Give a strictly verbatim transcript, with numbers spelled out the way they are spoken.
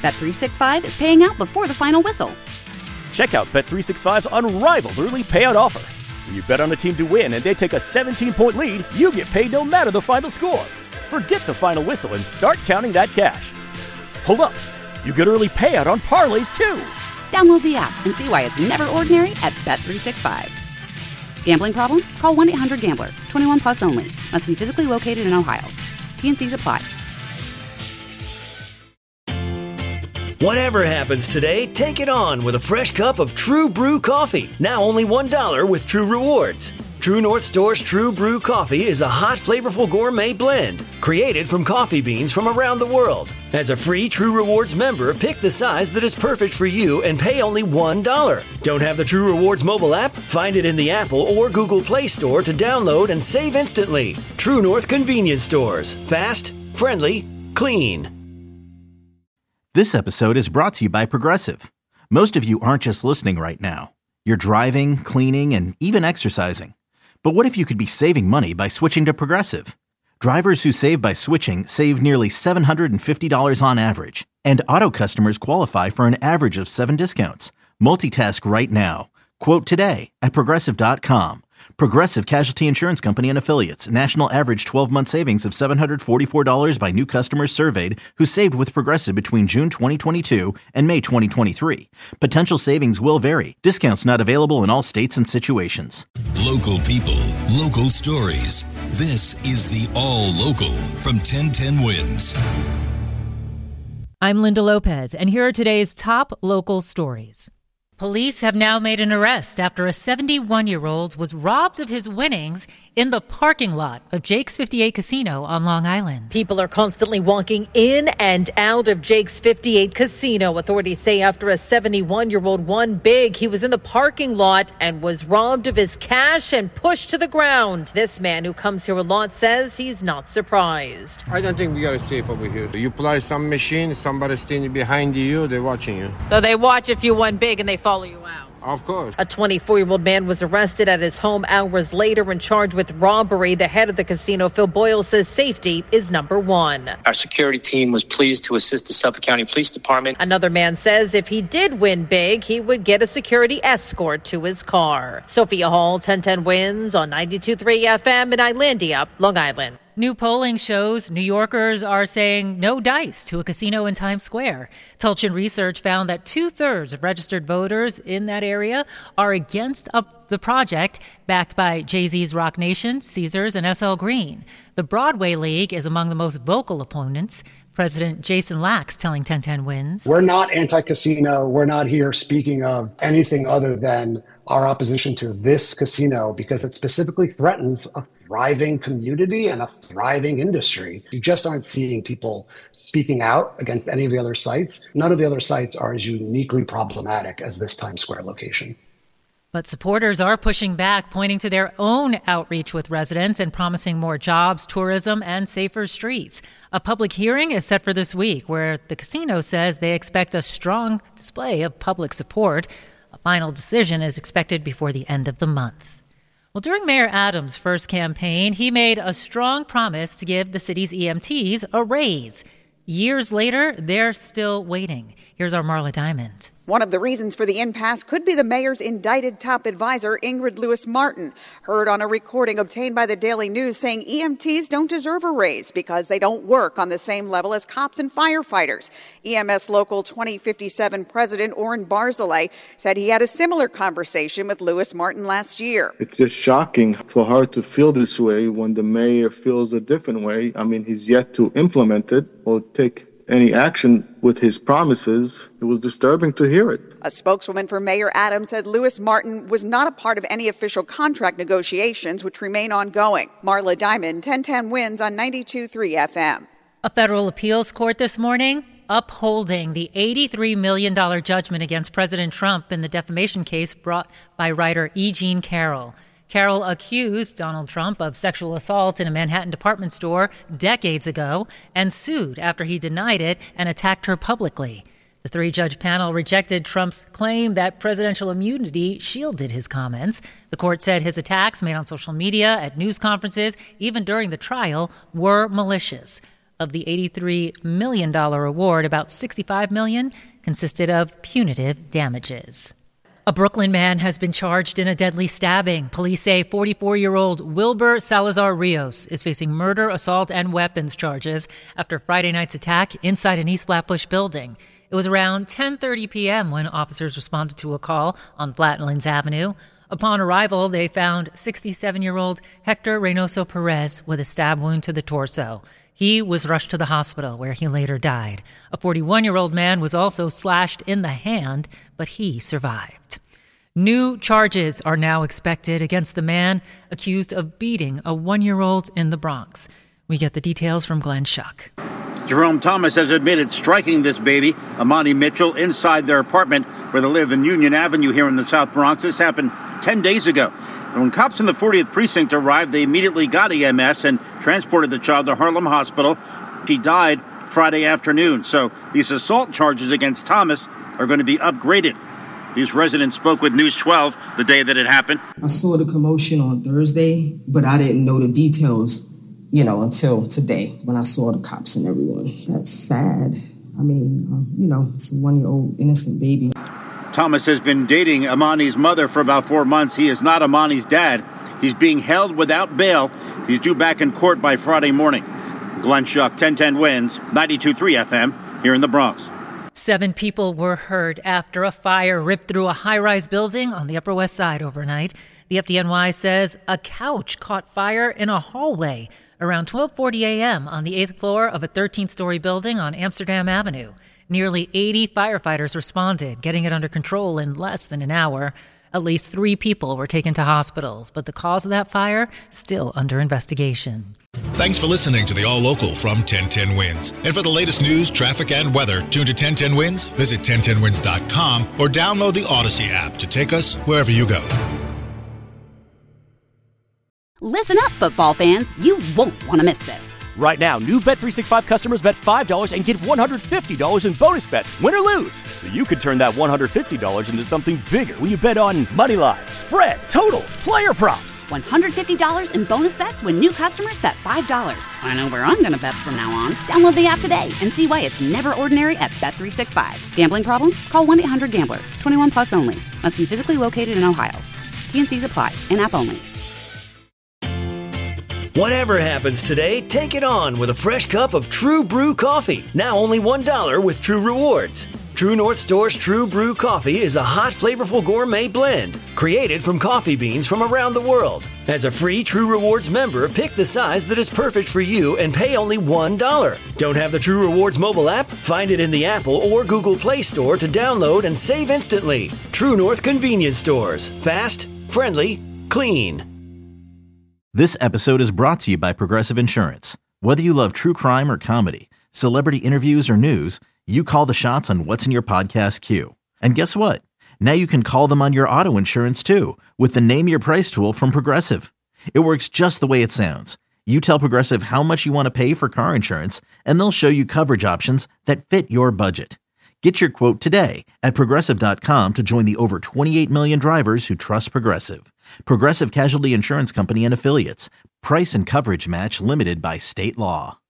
Bet three sixty-five is paying out before the final whistle. Check out Bet three sixty-five's unrivaled early payout offer. When you bet on a team to win and they take a seventeen-point lead, you get paid no matter the final score. Forget the final whistle and start counting that cash. Hold up. You get early payout on parlays, too. Download the app and see why it's never ordinary at Bet three sixty-five. Gambling problem? Call one eight hundred gambler. twenty-one plus only. Must be physically located in Ohio. T N Cs apply. Whatever happens today, take it on with a fresh cup of True Brew coffee. Now only one dollar with True Rewards. True North Store's True Brew coffee is a hot, flavorful gourmet blend created from coffee beans from around the world. As a free True Rewards member, pick the size that is perfect for you and pay only one dollar. Don't have the True Rewards mobile app? Find it in the Apple or Google Play Store to download and save instantly. True North Convenience Stores. Fast, friendly, clean. This episode is brought to you by Progressive. Most of you aren't just listening right now. You're driving, cleaning, and even exercising. But what if you could be saving money by switching to Progressive? Drivers who save by switching save nearly seven hundred fifty dollars on average. And auto customers qualify for an average of seven discounts. Multitask right now. Quote today at Progressive dot com. Progressive Casualty Insurance Company and Affiliates. National average twelve-month savings of seven hundred forty-four dollars by new customers surveyed who saved with Progressive between June twenty twenty-two and May twenty twenty-three. Potential savings will vary. Discounts not available in all states and situations. Local people, local stories. This is the All Local from ten ten Wins. I'm Linda Lopez, and here are today's top local stories. Police have now made an arrest after a seventy-one-year-old was robbed of his winnings in the parking lot of Jake's fifty-eight Casino on Long Island. People are constantly walking in and out of Jake's fifty-eight Casino. Authorities say after a seventy-one-year-old won big, he was in the parking lot and was robbed of his cash and pushed to the ground. This man, who comes here a lot, says he's not surprised. I don't think we are safe over here. You play some machine, somebody standing behind you, they're watching you. So they watch if you won big and they follow you out. Of course. A twenty-four-year-old man was arrested at his home hours later and charged with robbery. The head of the casino, Phil Boyle, says safety is number one. Our security team was pleased to assist the Suffolk County Police Department. Another man says if he did win big, he would get a security escort to his car. Sophia Hall, ten ten Wins on ninety-two point three F M in Islandia, Long Island. New polling shows New Yorkers are saying no dice to a casino in Times Square. Tulchin Research found that two-thirds of registered voters in that area are against up the project, backed by Jay-Z's Rock Nation, Caesars, and S L Green. The Broadway League is among the most vocal opponents. President Jason Lax telling ten ten Wins. We're not anti-casino. We're not here speaking of anything other than our opposition to this casino because it specifically threatens a thriving community and a thriving industry. You just aren't seeing people speaking out against any of the other sites. None of the other sites are as uniquely problematic as this Times Square location. But supporters are pushing back, pointing to their own outreach with residents and promising more jobs, tourism, and safer streets. A public hearing is set for this week where the casino says they expect a strong display of public support. A final decision is expected before the end of the month. Well, during Mayor Adams' first campaign, he made a strong promise to give the city's E M Ts a raise. Years later, they're still waiting. Here's our Marla Diamond. One of the reasons for the impasse could be the mayor's indicted top advisor, Ingrid Lewis-Martin, heard on a recording obtained by the Daily News saying E M Ts don't deserve a raise because they don't work on the same level as cops and firefighters. E M S Local twenty fifty-seven President Orrin Barzilay said he had a similar conversation with Lewis-Martin last year. It's just shocking for her to feel this way when the mayor feels a different way. I mean, he's yet to implement it or take any action with his promises. It was disturbing to hear it. A spokeswoman for Mayor Adams said Lewis-Martin was not a part of any official contract negotiations, which remain ongoing. Marla Diamond, ten ten Wins on ninety-two point three F M. A federal appeals court this morning upholding the eighty-three million dollars judgment against President Trump in the defamation case brought by writer E. Jean Carroll. Carroll accused Donald Trump of sexual assault in a Manhattan department store decades ago and sued after he denied it and attacked her publicly. The three-judge panel rejected Trump's claim that presidential immunity shielded his comments. The court said his attacks made on social media, at news conferences, even during the trial, were malicious. Of the eighty-three million dollars award, about sixty-five million dollars consisted of punitive damages. A Brooklyn man has been charged in a deadly stabbing. Police say forty-four-year-old Wilbur Salazar Rios is facing murder, assault, and weapons charges after Friday night's attack inside an East Flatbush building. It was around ten thirty p.m. when officers responded to a call on Flatlands Avenue. Upon arrival, they found sixty-seven-year-old Hector Reynoso Perez with a stab wound to the torso. He was rushed to the hospital, where he later died. A forty-one-year-old man was also slashed in the hand, but he survived. New charges are now expected against the man accused of beating a one-year-old in the Bronx. We get the details from Glenn Schuck. Jerome Thomas has admitted striking this baby, Amani Mitchell, inside their apartment where they live in Union Avenue here in the South Bronx. This happened ten days ago. And when cops in the fortieth Precinct arrived, they immediately got E M S and transported the child to Harlem Hospital. She died Friday afternoon. So these assault charges against Thomas are going to be upgraded. These residents spoke with News twelve the day that it happened. I saw the commotion on Thursday, but I didn't know the details, you know, until today when I saw the cops and everyone. That's sad. I mean, um, you know, it's a one-year-old innocent baby. Thomas has been dating Amani's mother for about four months. He is not Amani's dad. He's being held without bail. He's due back in court by Friday morning. Glenn Schuck, ten ten Wins, ninety-two point three F M, here in the Bronx. Seven people were hurt after a fire ripped through a high-rise building on the Upper West Side overnight. The F D N Y says a couch caught fire in a hallway around twelve forty a.m. on the eighth floor of a thirteen-story building on Amsterdam Avenue. Nearly eighty firefighters responded, getting it under control in less than an hour. At least three people were taken to hospitals, but the cause of that fire still under investigation. Thanks for listening to the All Local from ten ten Wins. And for the latest news, traffic, and weather, tune to ten ten Wins, visit ten ten wins dot com, or download the Odyssey app to take us wherever you go. Listen up, football fans. You won't want to miss this. Right now, new Bet three sixty-five customers bet five dollars and get one hundred fifty dollars in bonus bets, win or lose. So you could turn that one hundred fifty dollars into something bigger when you bet on money line, spread, totals, player props. one hundred fifty dollars in bonus bets when new customers bet five dollars. I know where I'm going to bet from now on. Download the app today and see why it's never ordinary at Bet three sixty-five. Gambling problem? Call one eight hundred gambler. twenty-one plus only. Must be physically located in Ohio. T N Cs apply. In-app only. Whatever happens today, take it on with a fresh cup of True Brew coffee. Now only one dollar with True Rewards. True North Store's True Brew coffee is a hot, flavorful gourmet blend created from coffee beans from around the world. As a free True Rewards member, pick the size that is perfect for you and pay only one dollar. Don't have the True Rewards mobile app? Find it in the Apple or Google Play Store to download and save instantly. True North Convenience Stores. Fast, friendly, clean. This episode is brought to you by Progressive Insurance. Whether you love true crime or comedy, celebrity interviews or news, you call the shots on what's in your podcast queue. And guess what? Now you can call them on your auto insurance too with the Name Your Price tool from Progressive. It works just the way it sounds. You tell Progressive how much you want to pay for car insurance, and they'll show you coverage options that fit your budget. Get your quote today at Progressive dot com to join the over twenty-eight million drivers who trust Progressive. Progressive Casualty Insurance Company and Affiliates. Price and coverage match limited by state law.